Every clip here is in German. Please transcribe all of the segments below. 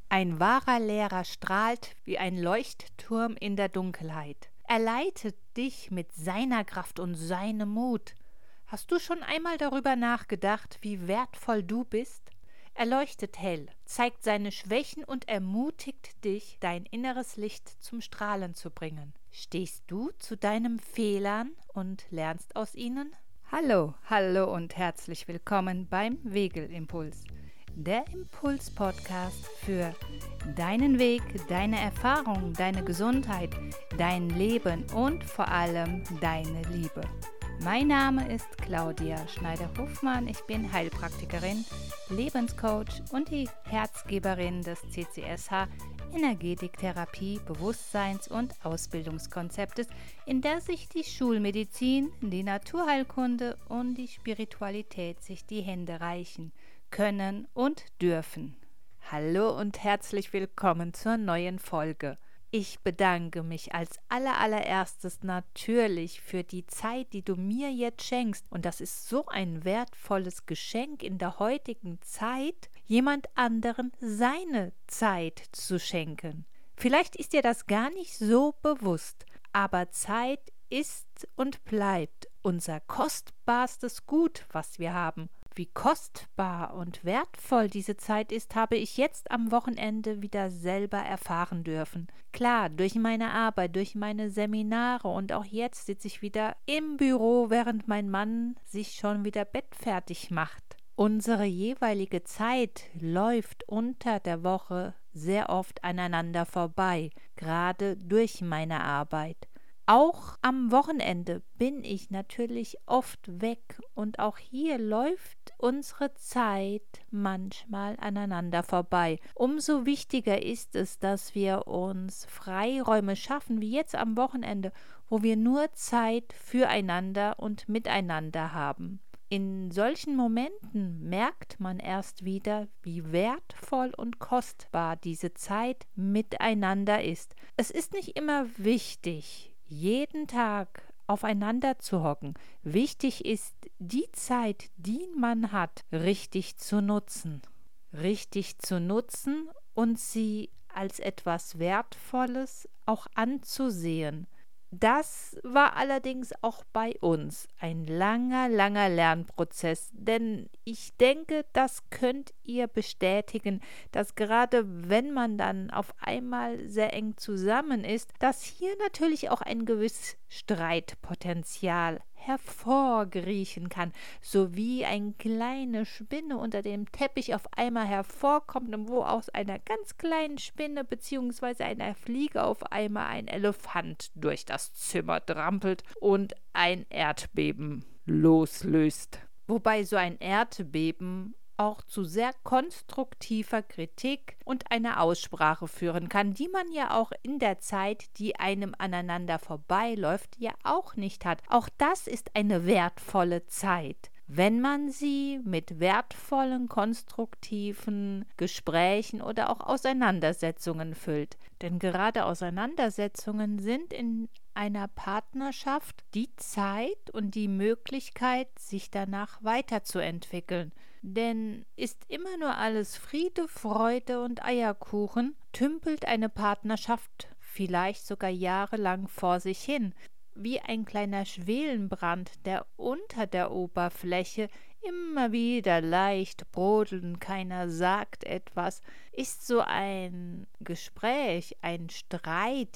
Ein wahrer Lehrer strahlt wie ein Leuchtturm in der Dunkelheit. Er leitet dich mit seiner Kraft und seinem Mut. Hast du schon einmal darüber nachgedacht, wie wertvoll du bist? Er leuchtet hell, zeigt seine Schwächen und ermutigt dich, dein inneres Licht zum Strahlen zu bringen. Stehst du zu deinen Fehlern und lernst aus ihnen? Hallo und herzlich willkommen beim Wegelimpuls, der Impuls-Podcast für deinen Weg, deine Erfahrung, deine Gesundheit, dein Leben und vor allem deine Liebe. Mein Name ist Claudia Schneider-Hofmann, ich bin Heilpraktikerin, Lebenscoach und die Herzgeberin des CCSH Energetiktherapie, Bewusstseins- und Ausbildungskonzeptes, in der sich die Schulmedizin, die Naturheilkunde und die Spiritualität sich die Hände reichen können und dürfen. Hallo und herzlich willkommen zur neuen Folge. Ich bedanke mich als allererstes natürlich für die Zeit, die du mir jetzt schenkst. Und das ist so ein wertvolles Geschenk in der heutigen Zeit, jemand anderen seine Zeit zu schenken. Vielleicht ist dir das gar nicht so bewusst, aber Zeit ist und bleibt unser kostbarstes Gut, was wir haben. Wie kostbar und wertvoll diese Zeit ist, habe ich jetzt am Wochenende wieder selber erfahren dürfen. Klar, durch meine Arbeit, durch meine Seminare und auch jetzt sitze ich wieder im Büro, während mein Mann sich schon wieder bettfertig macht. Unsere jeweilige Zeit läuft unter der Woche sehr oft aneinander vorbei, gerade durch meine Arbeit. Auch am Wochenende bin ich natürlich oft weg und auch hier läuft unsere Zeit manchmal aneinander vorbei. Umso wichtiger ist es, dass wir uns Freiräume schaffen, wie jetzt am Wochenende, wo wir nur Zeit füreinander und miteinander haben. In solchen Momenten merkt man erst wieder, wie wertvoll und kostbar diese Zeit miteinander ist. Es ist nicht immer wichtig, jeden Tag aufeinander zu hocken. Wichtig ist, die Zeit, die man hat, richtig zu nutzen. Richtig zu nutzen und sie als etwas Wertvolles auch anzusehen. Das war allerdings auch bei uns ein langer Lernprozess, denn ich denke, das könnt ihr bestätigen, dass gerade wenn man dann auf einmal sehr eng zusammen ist, dass hier natürlich auch ein gewisses Streitpotenzial hervorkriechen kann, sowie eine kleine Spinne unter dem Teppich auf einmal hervorkommt und wo aus einer ganz kleinen Spinne bzw. einer Fliege auf einmal ein Elefant durch das Zimmer trampelt und ein Erdbeben loslöst. Wobei so ein Erdbeben auch zu sehr konstruktiver Kritik und einer Aussprache führen kann, die man ja auch in der Zeit, die einem aneinander vorbeiläuft, ja auch nicht hat. Auch das ist eine wertvolle Zeit, wenn man sie mit wertvollen, konstruktiven Gesprächen oder auch Auseinandersetzungen füllt. Denn gerade Auseinandersetzungen sind in einer Partnerschaft die Zeit und die Möglichkeit, sich danach weiterzuentwickeln. Denn ist immer nur alles Friede, Freude und Eierkuchen, tümpelt eine Partnerschaft vielleicht sogar jahrelang vor sich hin, wie ein kleiner Schwelenbrand, der unter der Oberfläche immer wieder leicht brodelt und keiner sagt etwas, ist so ein Gespräch, ein Streit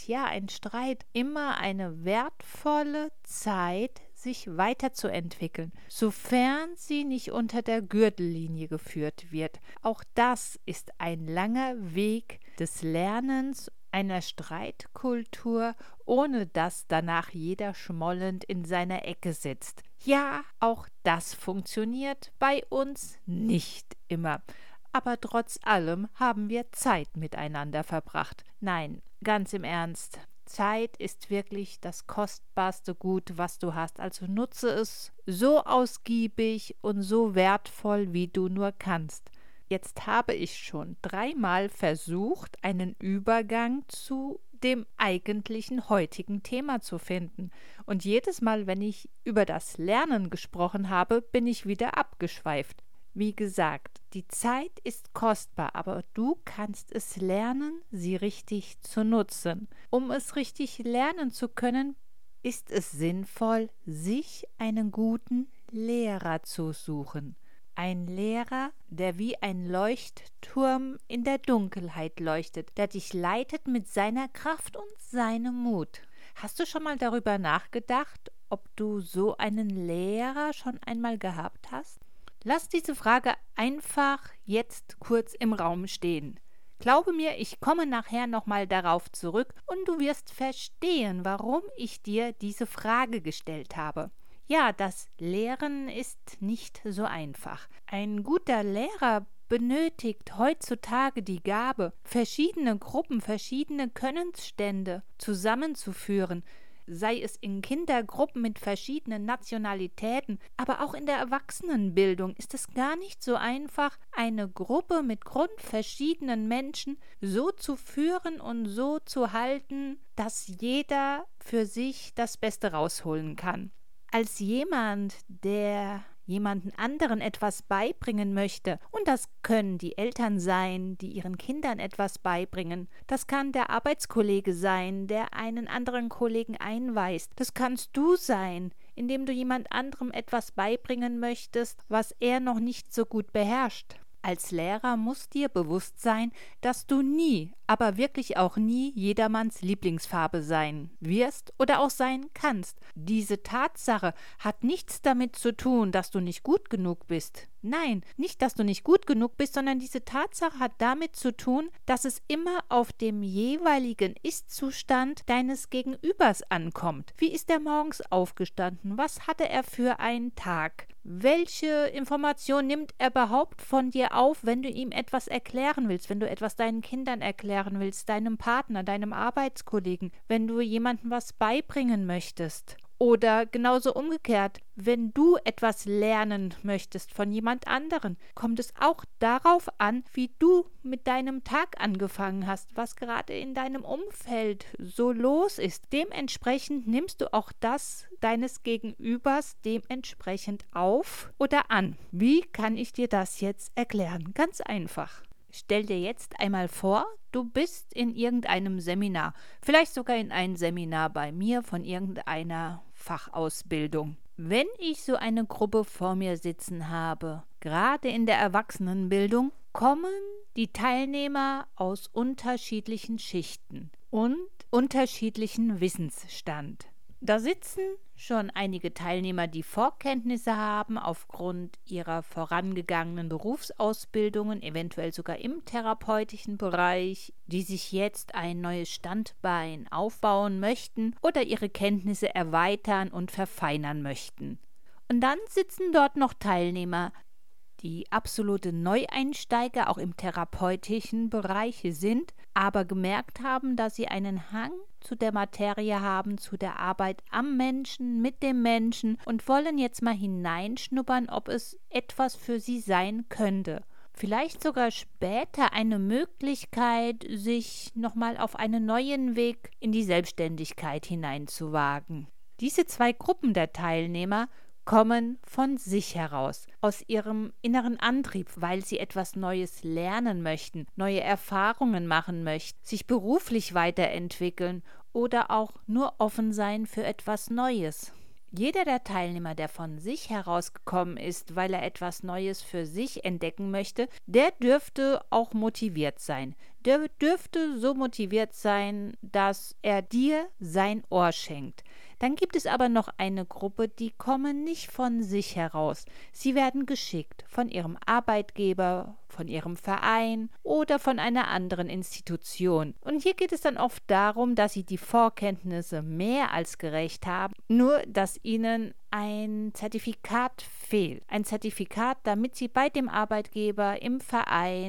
immer eine wertvolle Zeit, sich weiterzuentwickeln, sofern sie nicht unter der Gürtellinie geführt wird. Auch das ist ein langer Weg des Lernens einer Streitkultur, ohne dass danach jeder schmollend in seiner Ecke sitzt. Ja, auch das funktioniert bei uns nicht immer. Aber trotz allem haben wir Zeit miteinander verbracht. Nein, ganz im Ernst. Zeit ist wirklich das kostbarste Gut, was du hast. Also nutze es so ausgiebig und so wertvoll, wie du nur kannst. Jetzt habe ich schon 3-mal versucht, einen Übergang zu dem eigentlichen heutigen Thema zu finden. Und jedes Mal, wenn ich über das Lernen gesprochen habe, bin ich wieder abgeschweift. Wie gesagt, die Zeit ist kostbar, aber du kannst es lernen, sie richtig zu nutzen. Um es richtig lernen zu können, ist es sinnvoll, sich einen guten Lehrer zu suchen. Ein Lehrer, der wie ein Leuchtturm in der Dunkelheit leuchtet, der dich leitet mit seiner Kraft und seinem Mut. Hast du schon mal darüber nachgedacht, ob du so einen Lehrer schon einmal gehabt hast? Lass diese Frage einfach jetzt kurz im Raum stehen. Glaube mir, ich komme nachher nochmal darauf zurück und du wirst verstehen, warum ich dir diese Frage gestellt habe. Ja, das Lehren ist nicht so einfach. Ein guter Lehrer benötigt heutzutage die Gabe, verschiedene Gruppen, verschiedene Könnensstände zusammenzuführen, sei es in Kindergruppen mit verschiedenen Nationalitäten, aber auch in der Erwachsenenbildung ist es gar nicht so einfach, eine Gruppe mit grundverschiedenen Menschen so zu führen und so zu halten, dass jeder für sich das Beste rausholen kann. Als jemand, der jemanden anderen etwas beibringen möchte, und das können die Eltern sein, die ihren Kindern etwas beibringen, das kann der Arbeitskollege sein, der einen anderen Kollegen einweist, das kannst du sein, indem du jemand anderem etwas beibringen möchtest, was er noch nicht so gut beherrscht. Als Lehrer muss dir bewusst sein, dass du nie, aber wirklich auch nie jedermanns Lieblingsfarbe sein wirst oder auch sein kannst. Diese Tatsache hat nichts damit zu tun, dass du nicht gut genug bist. Nein, nicht, dass du nicht gut genug bist, sondern diese Tatsache hat damit zu tun, dass es immer auf dem jeweiligen Ist-Zustand deines Gegenübers ankommt. Wie ist er morgens aufgestanden? Was hatte er für einen Tag? Welche Information nimmt er überhaupt von dir auf, wenn du ihm etwas erklären willst, wenn du etwas deinen Kindern erklären willst, deinem Partner, deinem Arbeitskollegen, wenn du jemandem was beibringen möchtest? Oder genauso umgekehrt, wenn du etwas lernen möchtest von jemand anderen, kommt es auch darauf an, wie du mit deinem Tag angefangen hast, was gerade in deinem Umfeld so los ist. Dementsprechend nimmst du auch das deines Gegenübers dementsprechend auf oder an. Wie kann ich dir das jetzt erklären? Ganz einfach. Stell dir jetzt einmal vor, du bist in irgendeinem Seminar, vielleicht sogar in einem Seminar bei mir von irgendeiner Fachausbildung. Wenn ich so eine Gruppe vor mir sitzen habe, gerade in der Erwachsenenbildung, kommen die Teilnehmer aus unterschiedlichen Schichten und unterschiedlichen Wissensstand. Da sitzen schon einige Teilnehmer, die Vorkenntnisse haben aufgrund ihrer vorangegangenen Berufsausbildungen, eventuell sogar im therapeutischen Bereich, die sich jetzt ein neues Standbein aufbauen möchten oder ihre Kenntnisse erweitern und verfeinern möchten. Und dann sitzen dort noch Teilnehmer, die absolute Neueinsteiger auch im therapeutischen Bereich sind, aber gemerkt haben, dass sie einen Hang zu der Materie haben, zu der Arbeit am Menschen, mit dem Menschen und wollen jetzt mal hineinschnuppern, ob es etwas für sie sein könnte. Vielleicht sogar später eine Möglichkeit, sich nochmal auf einen neuen Weg in die Selbstständigkeit hineinzuwagen. Diese zwei Gruppen der Teilnehmer kommen von sich heraus, aus ihrem inneren Antrieb, weil sie etwas Neues lernen möchten, neue Erfahrungen machen möchten, sich beruflich weiterentwickeln oder auch nur offen sein für etwas Neues. Jeder der Teilnehmer, der von sich herausgekommen ist, weil er etwas Neues für sich entdecken möchte, der dürfte auch motiviert sein. Der dürfte so motiviert sein, dass er dir sein Ohr schenkt. Dann gibt es aber noch eine Gruppe, die kommen nicht von sich heraus. Sie werden geschickt von ihrem Arbeitgeber, von ihrem Verein oder von einer anderen Institution. Und hier geht es dann oft darum, dass sie die Vorkenntnisse mehr als gerecht haben, nur dass ihnen ein Zertifikat fehlt. Ein Zertifikat, damit sie bei dem Arbeitgeber, im Verein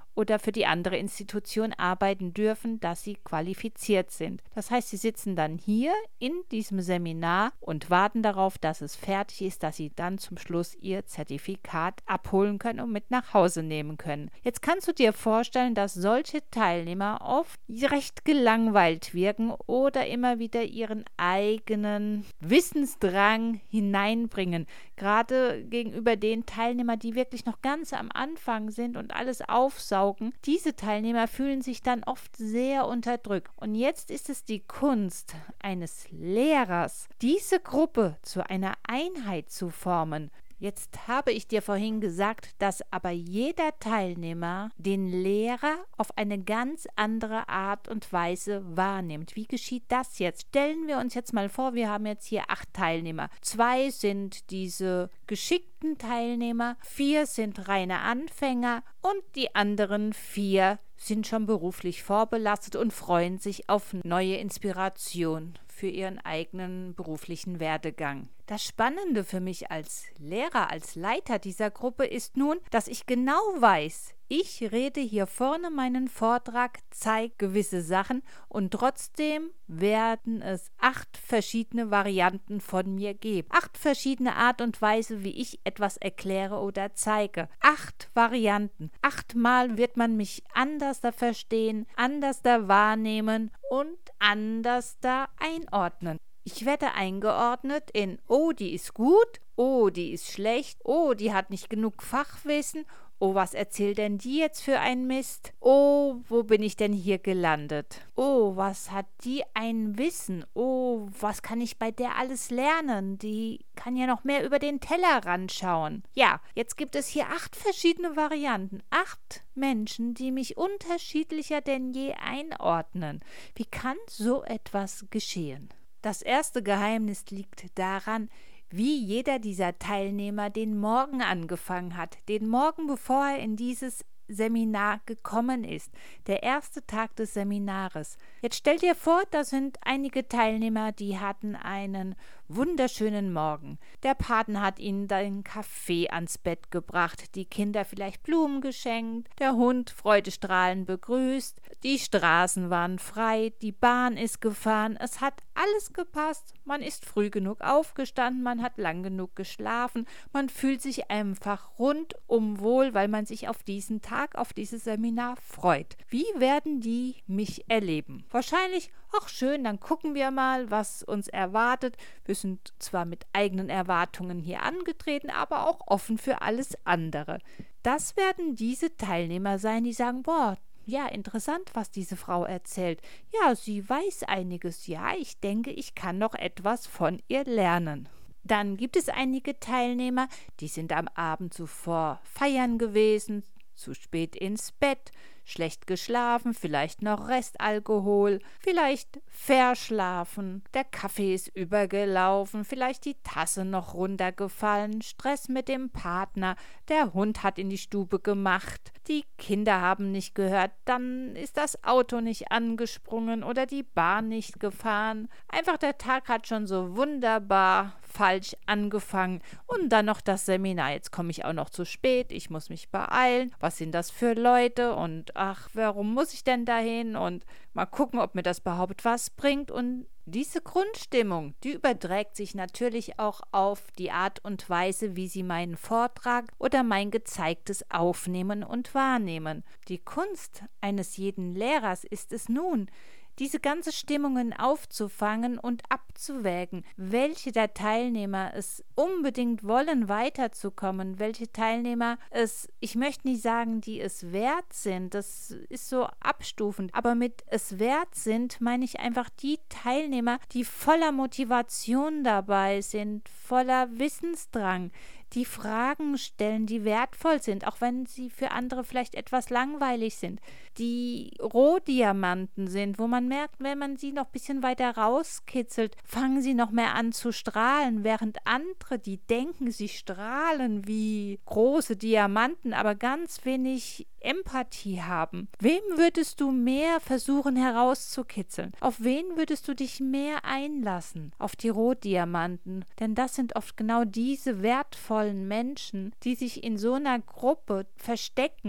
oder für die andere Institution arbeiten dürfen, dass sie qualifiziert sind. Das heißt, sie sitzen dann hier in diesem Seminar und warten darauf, dass es fertig ist, dass sie dann zum Schluss ihr Zertifikat abholen können und mit nach Hause nehmen können. Jetzt kannst du dir vorstellen, dass solche Teilnehmer oft recht gelangweilt wirken oder immer wieder ihren eigenen Wissensdrang hineinbringen. Gerade gegenüber den Teilnehmern, die wirklich noch ganz am Anfang sind und alles aufsaugen, diese Teilnehmer fühlen sich dann oft sehr unterdrückt. Und jetzt ist es die Kunst eines Lehrers, diese Gruppe zu einer Einheit zu formen. Jetzt habe ich dir vorhin gesagt, dass aber jeder Teilnehmer den Lehrer auf eine ganz andere Art und Weise wahrnimmt. Wie geschieht das jetzt? Stellen wir uns jetzt mal vor, wir haben jetzt hier 8 Teilnehmer. 2 sind diese geschickten Teilnehmer, 4 sind reine Anfänger und die anderen 4 sind schon beruflich vorbelastet und freuen sich auf neue Inspiration für ihren eigenen beruflichen Werdegang. Das Spannende für mich als Lehrer, als Leiter dieser Gruppe ist nun, dass ich genau weiß, ich rede hier vorne meinen Vortrag, zeige gewisse Sachen und trotzdem werden es 8 verschiedene Varianten von mir geben. 8 verschiedene Art und Weise, wie ich etwas erkläre oder zeige. 8 Varianten. 8-mal wird man mich anders da verstehen, anders da wahrnehmen und anders da einordnen. Ich werde eingeordnet in, oh, die ist gut, oh, die ist schlecht, oh, die hat nicht genug Fachwissen, oh, was erzählt denn die jetzt für ein Mist? Oh, wo bin ich denn hier gelandet? Oh, was hat die ein Wissen? Oh, was kann ich bei der alles lernen? Die kann ja noch mehr über den Tellerrand schauen. Ja, jetzt gibt es hier 8 verschiedene Varianten. 8 Menschen, die mich unterschiedlicher denn je einordnen. Wie kann so etwas geschehen? Das erste Geheimnis liegt daran, wie jeder dieser Teilnehmer den Morgen angefangen hat, den Morgen, bevor er in dieses Seminar gekommen ist, der erste Tag des Seminares. Jetzt stell dir vor, da sind einige Teilnehmer, die hatten einen wunderschönen Morgen. Der Paten hat ihnen den Kaffee ans Bett gebracht, die Kinder vielleicht Blumen geschenkt, der Hund freudestrahlend begrüßt, die Straßen waren frei, die Bahn ist gefahren, es hat alles gepasst, man ist früh genug aufgestanden, man hat lang genug geschlafen, man fühlt sich einfach rundum wohl, weil man sich auf diesen Tag, auf dieses Seminar freut. Wie werden die mich erleben? Wahrscheinlich, ach schön, dann gucken wir mal, was uns erwartet. Wir sind zwar mit eigenen Erwartungen hier angetreten, aber auch offen für alles andere. Das werden diese Teilnehmer sein, die sagen, boah, ja, interessant, was diese Frau erzählt. Ja, sie weiß einiges. Ja, ich denke, ich kann noch etwas von ihr lernen. Dann gibt es einige Teilnehmer, die sind am Abend zuvor feiern gewesen, zu spät ins Bett, schlecht geschlafen, vielleicht noch Restalkohol, vielleicht verschlafen, der Kaffee ist übergelaufen, vielleicht die Tasse noch runtergefallen, Stress mit dem Partner, der Hund hat in die Stube gemacht, die Kinder haben nicht gehört, dann ist das Auto nicht angesprungen oder die Bahn nicht gefahren. Einfach der Tag hat schon so wunderbar falsch angefangen und dann noch das Seminar. Jetzt komme ich auch noch zu spät, ich muss mich beeilen. Was sind das für Leute und ach, warum muss ich denn dahin und mal gucken, ob mir das überhaupt was bringt. Und diese Grundstimmung, die überträgt sich natürlich auch auf die Art und Weise, wie sie meinen Vortrag oder mein Gezeigtes aufnehmen und wahrnehmen. Die Kunst eines jeden Lehrers ist es nun, diese ganze Stimmungen aufzufangen und abzuwägen, welche der Teilnehmer es unbedingt wollen, weiterzukommen, welche Teilnehmer es, ich möchte nicht sagen, die es wert sind, das ist so abstufend, aber mit es wert sind, meine ich einfach die Teilnehmer, die voller Motivation dabei sind, voller Wissensdrang, die Fragen stellen, die wertvoll sind, auch wenn sie für andere vielleicht etwas langweilig sind, die Rohdiamanten sind, wo man merkt, wenn man sie noch ein bisschen weiter rauskitzelt, fangen sie noch mehr an zu strahlen, während andere, die denken, sie strahlen wie große Diamanten, aber ganz wenig Empathie haben. Wem würdest du mehr versuchen herauszukitzeln? Auf wen würdest du dich mehr einlassen? Auf die Rotdiamanten. Denn das sind oft genau diese wertvollen Menschen, die sich in so einer Gruppe verstecken,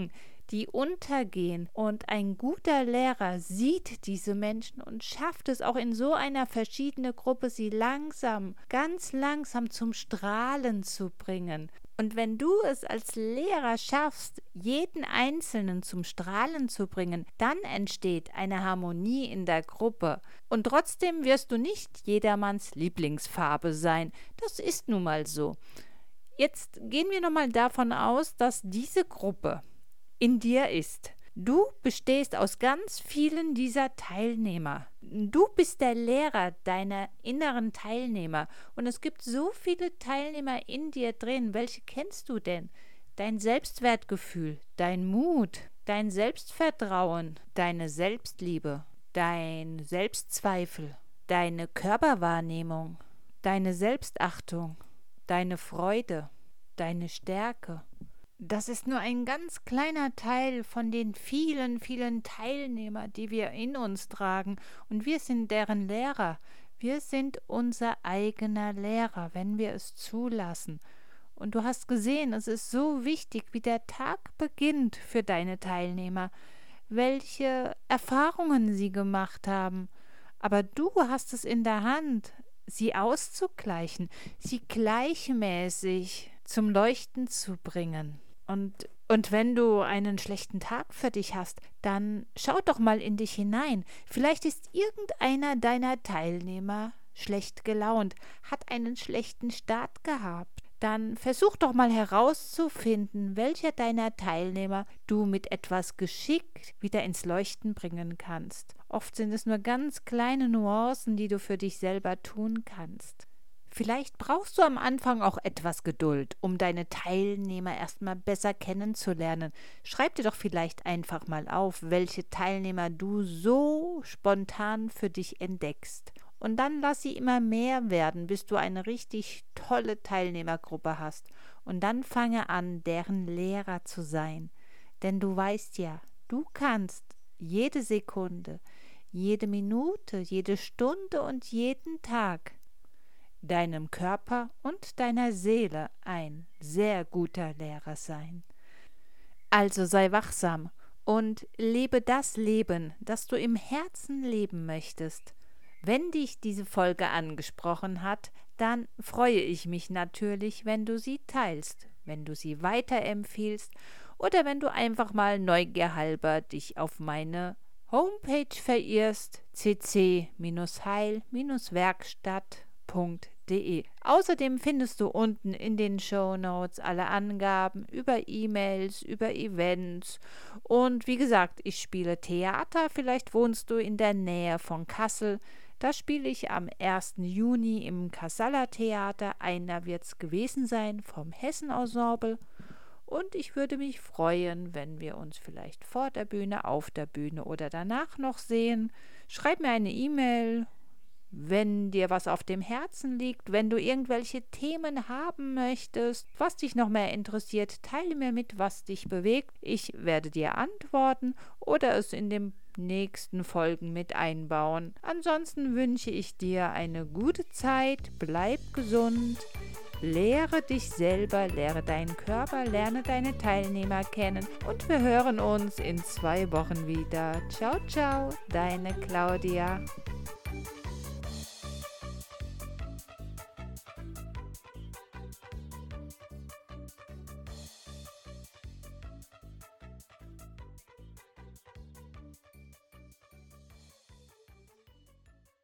die untergehen. Und ein guter Lehrer sieht diese Menschen und schafft es auch in so einer verschiedenen Gruppe, sie langsam, ganz langsam zum Strahlen zu bringen. Und wenn du es als Lehrer schaffst, jeden Einzelnen zum Strahlen zu bringen, dann entsteht eine Harmonie in der Gruppe. Und trotzdem wirst du nicht jedermanns Lieblingsfarbe sein. Das ist nun mal so. Jetzt gehen wir nochmal davon aus, dass diese Gruppe in dir ist. Du bestehst aus ganz vielen dieser Teilnehmer. Du bist der Lehrer deiner inneren Teilnehmer. Und es gibt so viele Teilnehmer in dir drin. Welche kennst du denn? Dein Selbstwertgefühl, dein Mut, dein Selbstvertrauen, deine Selbstliebe, dein Selbstzweifel, deine Körperwahrnehmung, deine Selbstachtung, deine Freude, deine Stärke. Das ist nur ein ganz kleiner Teil von den vielen, vielen Teilnehmern, die wir in uns tragen. Und wir sind deren Lehrer. Wir sind unser eigener Lehrer, wenn wir es zulassen. Und du hast gesehen, es ist so wichtig, wie der Tag beginnt für deine Teilnehmer, welche Erfahrungen sie gemacht haben. Aber du hast es in der Hand, sie auszugleichen, sie gleichmäßig zum Leuchten zu bringen. Und wenn du einen schlechten Tag für dich hast, dann schau doch mal in dich hinein. Vielleicht ist irgendeiner deiner Teilnehmer schlecht gelaunt, hat einen schlechten Start gehabt. Dann versuch doch mal herauszufinden, welcher deiner Teilnehmer du mit etwas Geschick wieder ins Leuchten bringen kannst. Oft sind es nur ganz kleine Nuancen, die du für dich selber tun kannst. Vielleicht brauchst du am Anfang auch etwas Geduld, um deine Teilnehmer erstmal besser kennenzulernen. Schreib dir doch vielleicht einfach mal auf, welche Teilnehmer du so spontan für dich entdeckst. Und dann lass sie immer mehr werden, bis du eine richtig tolle Teilnehmergruppe hast. Und dann fange an, deren Lehrer zu sein. Denn du weißt ja, du kannst jede Sekunde, jede Minute, jede Stunde und jeden Tag deinem Körper und deiner Seele ein sehr guter Lehrer sein. Also sei wachsam und lebe das Leben, das du im Herzen leben möchtest. Wenn dich diese Folge angesprochen hat, dann freue ich mich natürlich, wenn du sie teilst, wenn du sie weiterempfiehlst oder wenn du einfach mal neugierhalber dich auf meine Homepage verirrst, cc-heil-werkstatt.de. Außerdem findest du unten in den Shownotes alle Angaben über E-Mails, über Events und wie gesagt, ich spiele Theater, vielleicht wohnst du in der Nähe von Kassel. Da spiele ich am 1. Juni im Kassaler Theater, einer wird es gewesen sein vom Hessen-Ensemble. Und ich würde mich freuen, wenn wir uns vielleicht vor der Bühne, auf der Bühne oder danach noch sehen. Schreib mir eine E-Mail, wenn dir was auf dem Herzen liegt, wenn du irgendwelche Themen haben möchtest, was dich noch mehr interessiert, teile mir mit, was dich bewegt. Ich werde dir antworten oder es in den nächsten Folgen mit einbauen. Ansonsten wünsche ich dir eine gute Zeit, bleib gesund. Lehre dich selber, lehre deinen Körper, lerne deine Teilnehmer kennen und wir hören uns in 2 Wochen wieder. Ciao, ciao, deine Claudia.